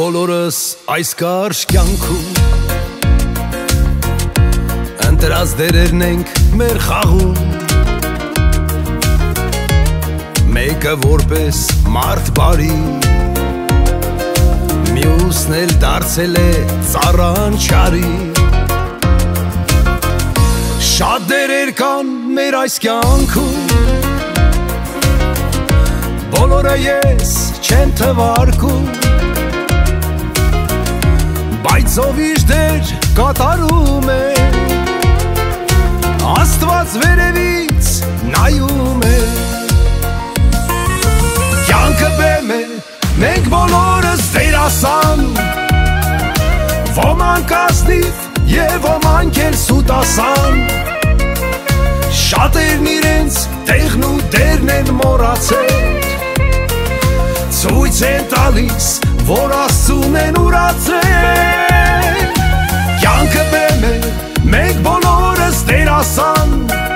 բոլորս այս կարճ կյանքում ընտրած դերերն ենք մեր խաղում, մեկը որպես մարդ բարի, մյուսն էլ դարձել է ծառան չարի։ Շատ դերեր կան մեր այս կյանքում, բոլորը ես չեմ թվարկում, բայց ով իր դեր կատարում է, Աստված վերևից նայում է։ Կյանքը բեմ է, մենք բոլորս դերասան, ոմանք ազնիվ և ոմանք էլ սուտասան, շատերն իրենց տեղն ու դերն են մոռացել, ցույց են տալիս, որ Աստծուն են ուրացել։ Կյանքը բեմ է, մենք բոլորս դերասան,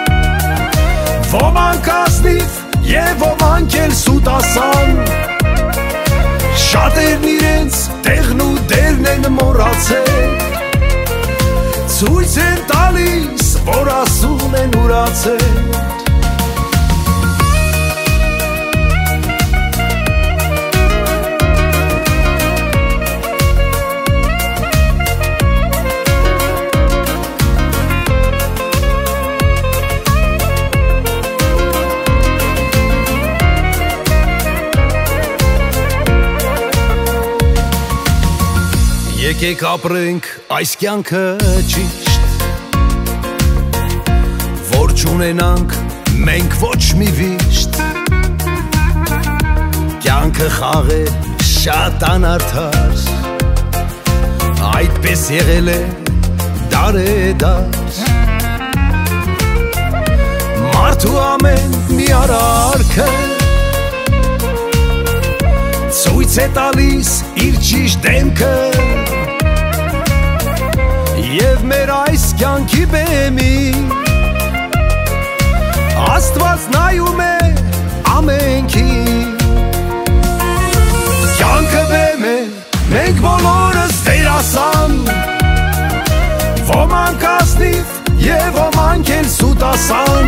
ոմանք ազնիվ և ոմանք էլ սուտասան, շատերն իրենց տեղն ու դերն են մոռացել, ցույց են տալիս, որ Աստծուն են ուրացել։ Եկեք ապրենք այս կյանքը ճիշտ, որ չունենանք մենք ոչ մի վիշտ, կյանքը խաղ է շատ անարդար, այդպես եղել է դարեդար, մարդու ամեն մի արարքը ցույց է տալիս իր ճիշտ դեմքը, և մեր այս կյանքի բեմին Աստված նայում է ամենքին։ Կյանքը բեմ է, մենք բոլորս դերասան, ոմանք ազնիվ և ոմանք էլ սուտասան,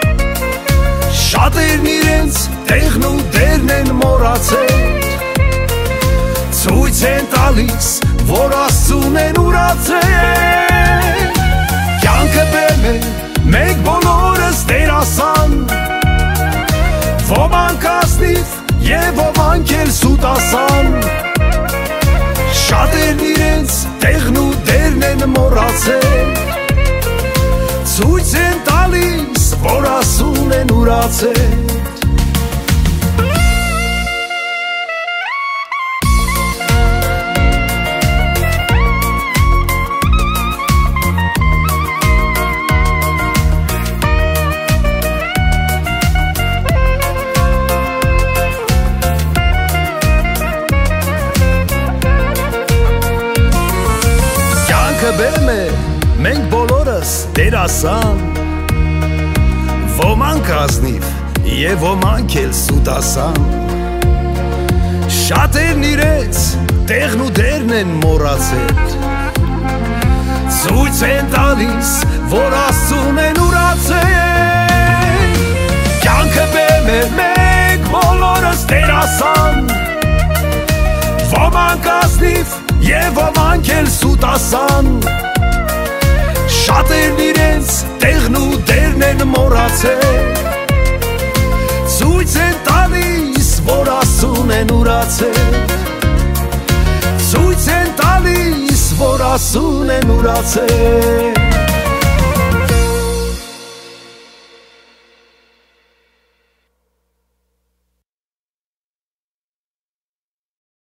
շատերն իրենց տեղն ու դերն են մոռացել, ցույց են տալիս, որ Աստծուն են ուրացել։ Կյանքը բեմ է, մենք բոլորս դերասան, ոմանք ազնիվ և ոմանք էլ սուտասան, շատերն իրենց տեղն ու դերն են մոռացել, ցույց են տալիս, որ Աստծուն են ուրացել։ Բեմ է, մենք բոլորս դերասան, ոմանք ազնիվ և ոմանք էլ սուտասան, շատերն իրենց տեղն ու դերն են մոռացել, ցույց են տալիս, որ Աստծուն են ուրացել։ Կյանքը բեմ է, մենք բոլորս դերասան, ոմանք ազնիվ և ոմանք էլ սուտասան, շատերն իրենց տեղն ու դերն են մոռացել, ցույց են տալիս, որ Աստծուն են ուրացել, ցույց են տալիս, որ Աստծուն են ուրացել։